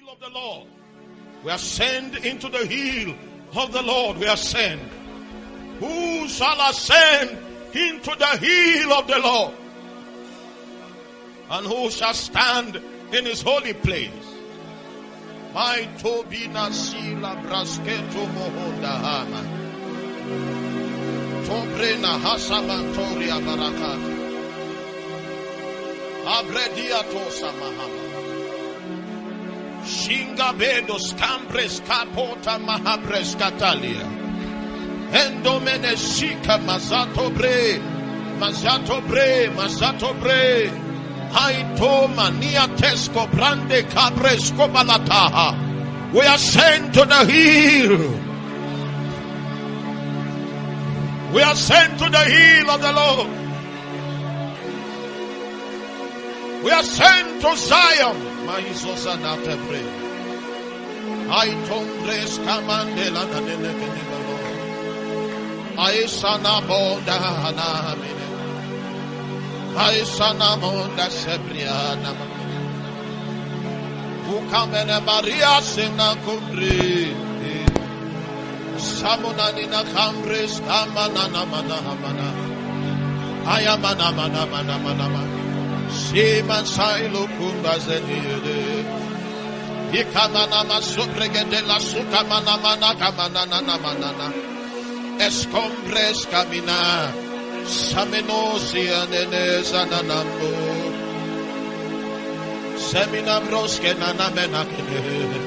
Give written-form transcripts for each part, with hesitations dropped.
hill of the Lord. We ascend into the hill of the Lord. We ascend. Who shall ascend into the hill of the Lord? And who shall stand in his holy place? My Tobina Sila Brasketo Mohondahama. Tobrena Hasamantoria Barakati. Abredia Tosa Mahama. Shinga Bedos Cambres Capota Mahabres Catalia. Endomene Shika Mazato Bre. Mazato Bre. Mazato Bre. Haito Mania Tesco Brande Cabresco Balataha. We ascend to the hill. We ascend to the hill of the Lord. We ascend to Zion. Maizozanate pray. I tombres camandela nanelekebalo. I sana bonda hanamine. I sana bonda sebriana. Ukamene Maria sena kumri. Samunanina kambres kamanana manamana. Ayamana manamana manama. Siman sailo kumbazeniede. Ikamana masupregede la sukamana mana kamana manana. Escombres camina. Samenosia neneza nanambo. Semina broske nanamena kene.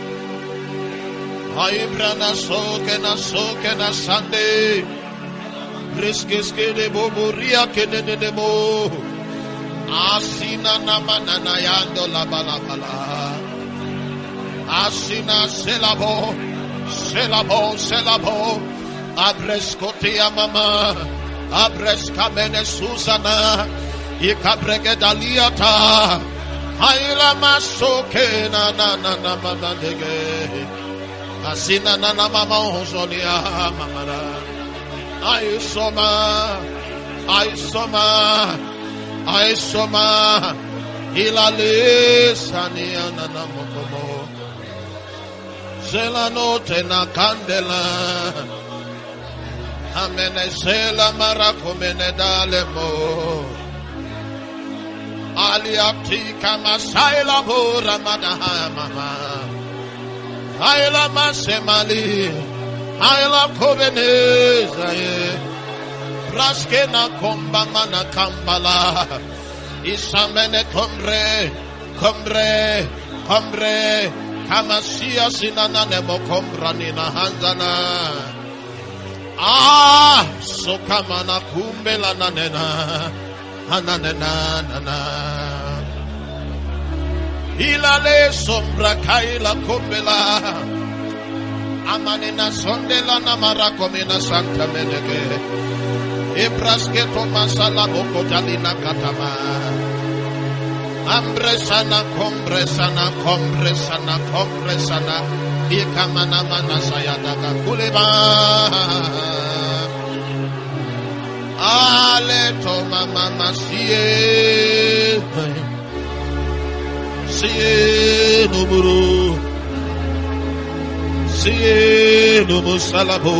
Aibrana soke na sande. Briskiske de boburia kene de mo. Asina namana nayando la balabala. Asina selabo. Abreskotia mama. Abreskamene Susana. Ikabregedaliata. Haila masoke na manadege. Asina nana mama hozonia mamara. I soma. Ilale sania nana mokomo. Zelano tena candela. Amene zela marakomene dalemo. Aliati kama saila bora madaha mama. Aila masemali, aila kobeneza ye, raskena komba mana kambala, isamene kombre, kamasia sinana nemo kombra nina hanzana, sokamana kumbela nanena, hananena. Ilale sombra kaila kombela. Amanena sondela namara komina santa menege. Ebrasketo masala boko talina katama. Ambresana kompresana. Ikamana mana sayadaga kuleba. Ale toma mama siye. Siye no musalabo.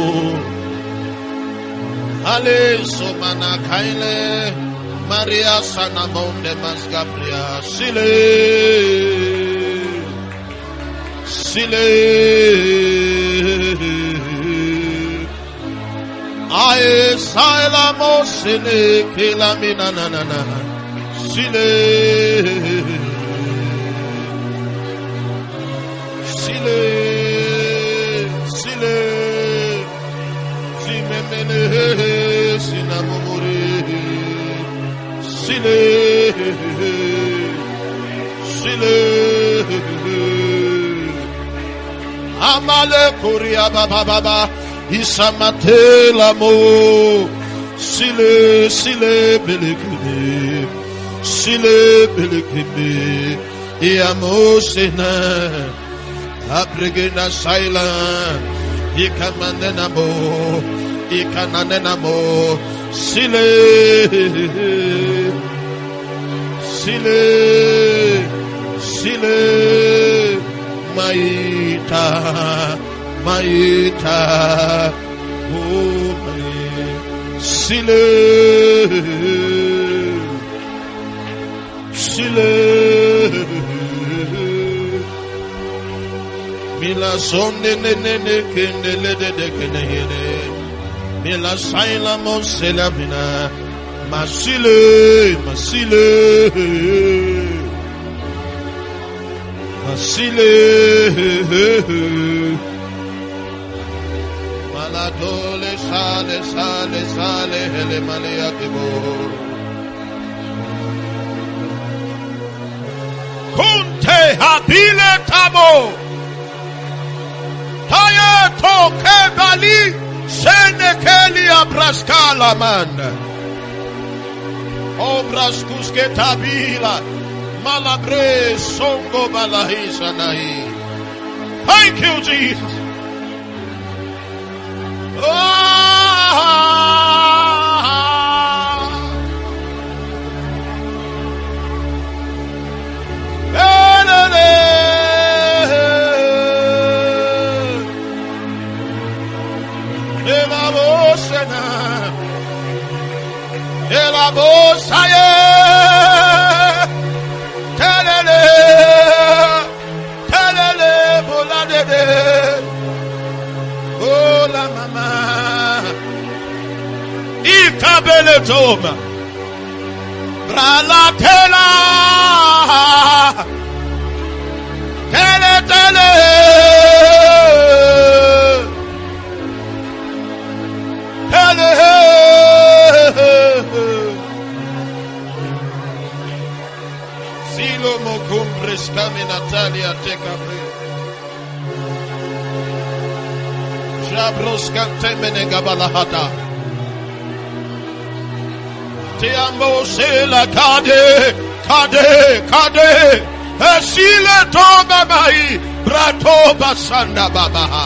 Ale somana kaile. Maria sana monde mas Gabriel. Sile. Ae saila mosene kelamina nanana. Sile. Simemene sinamore. Sile. Amale koria baba isamatela mo. Sile belekebe. Iamosena. Abregena saila. Ikamanenamo. Sile. My Maita, Maita, oh, Sile, Sile, Mila sonde nene kendele de kenehene, Mila saila monsela mina, Masile, Masile, Masile, Maladole sale, sale, sale, hele malea kebo. Kunte habile tamo, Tayato kebali, senekeli abraskala manda. Obras kuske tabila, malabre songo balahisa nahi. Thank you, Jesus. La bosaye, telele, telele, boladede, oh la mama, ikabele toma, brala tela, tele tele, tele. Silo mocumbres kami Natalia tekabre. Jabros kantemene gabalahata. Te amo sela kade, kade, kade. Esile toga mai, brato basanda babaha.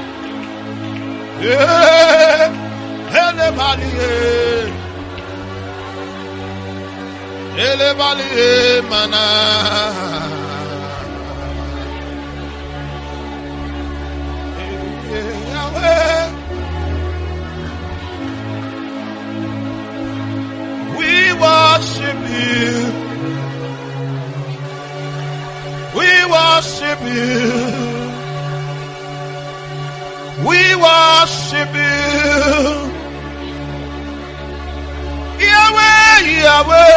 Hele balie. Elevali mana, we worship you, we worship you, we worship you. Yahweh, Yahweh,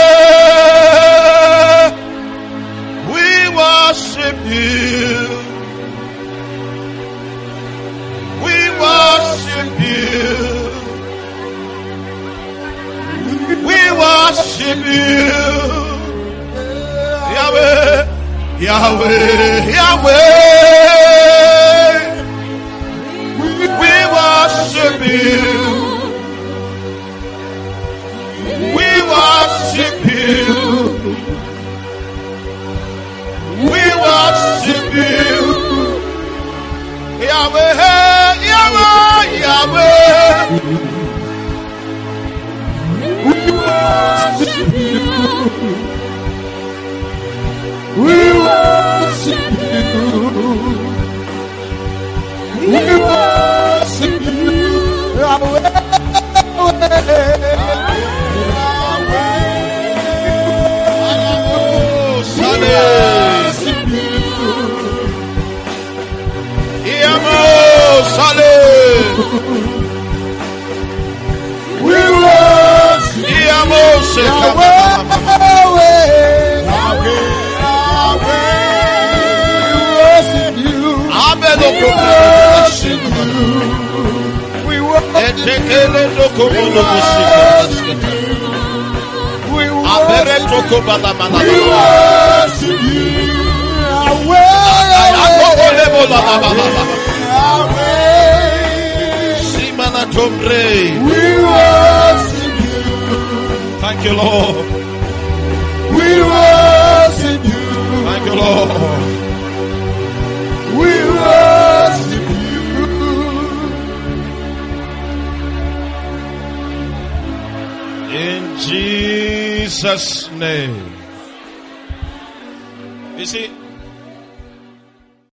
we worship you. We worship you. We worship you. Yahweh, Yahweh, Yahweh, we worship you. We worship you. We worship you. Yahweh, Yahweh, Yahweh. We worship you. We worship you. We worship you. Yahweh, we worship Thank you, Lord. We worship you. Thank you, Lord. We worship you. In Jesus' name. You see,